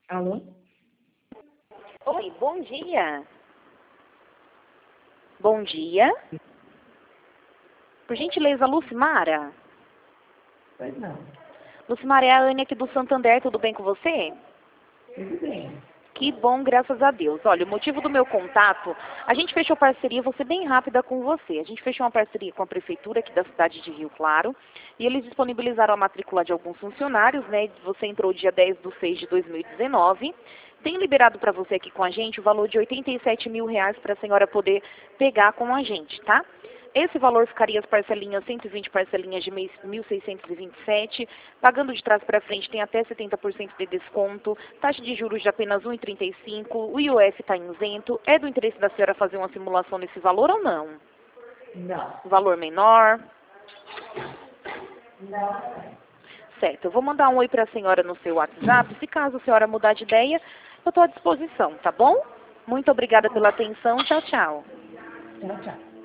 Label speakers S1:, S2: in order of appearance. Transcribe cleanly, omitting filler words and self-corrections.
S1: Alô?
S2: Oi, bom dia. Bom dia. Por gentileza, Lucimara.
S1: Pois não.
S2: Lucimara, é a Anne aqui do Santander, tudo bem com você?
S1: Tudo bem.
S2: Que bom, graças a Deus. Olha, o motivo do meu contato, a gente fechou parceria, vou ser bem rápida com você. A gente fechou uma parceria com a prefeitura aqui da cidade de Rio Claro, e eles disponibilizaram a matrícula de alguns funcionários, né? Você entrou dia 10/6/2019. Tem liberado para você aqui com a gente o valor de R$ 87 mil para a senhora poder pegar com a gente, tá? Esse valor ficaria as parcelinhas, 120 parcelinhas de 1.627, pagando de trás para frente tem até 70% de desconto, taxa de juros de apenas 1,35, o IOF está isento. É do interesse da senhora fazer uma simulação nesse valor ou não?
S1: Não.
S2: Valor menor?
S1: Não.
S2: Certo, eu vou mandar um oi para a senhora no seu WhatsApp, se caso a senhora mudar de ideia, eu estou à disposição, tá bom? Muito obrigada pela atenção, tchau, tchau.
S1: Tchau, tchau.